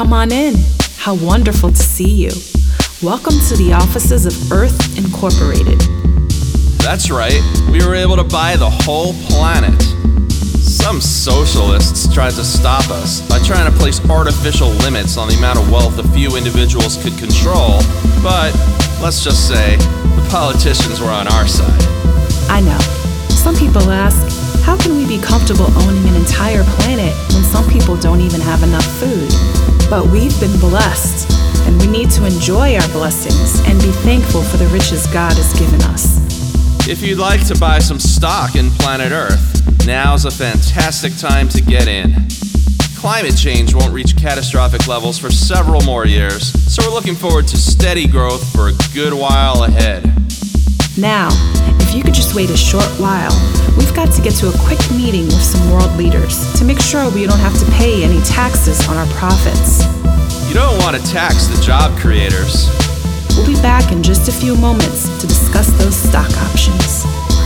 Come on in. How wonderful to see you. Welcome to the offices of Earth Incorporated. That's right. We were able to buy the whole planet. Some socialists tried to stop us by trying to place artificial limits on the amount of wealth a few individuals could control, but let's just say the politicians were on our side. I know. Some people ask, how can we be comfortable owning an entire planet when some people don't even have enough food? But we've been blessed, and we need to enjoy our blessings and be thankful for the riches God has given us. If you'd like to buy some stock in planet Earth, now's a fantastic time to get in. Climate change won't reach catastrophic levels for several more years, so we're looking forward to steady growth for a good while ahead. Now, if you could just wait a short while, we've got to get to a quick meeting with some world leaders to make sure we don't have to pay any taxes on our profits. You don't want to tax the job creators. We'll be back in just a few moments to discuss those stock options.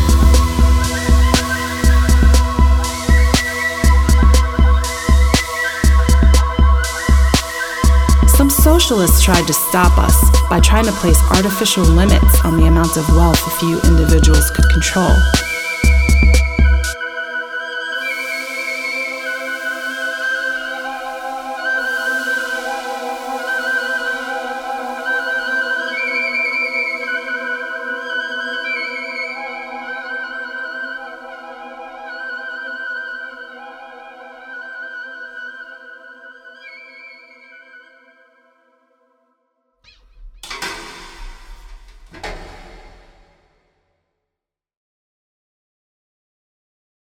Some socialists tried to stop us by trying to place artificial limits on the amount of wealth a few individuals could control.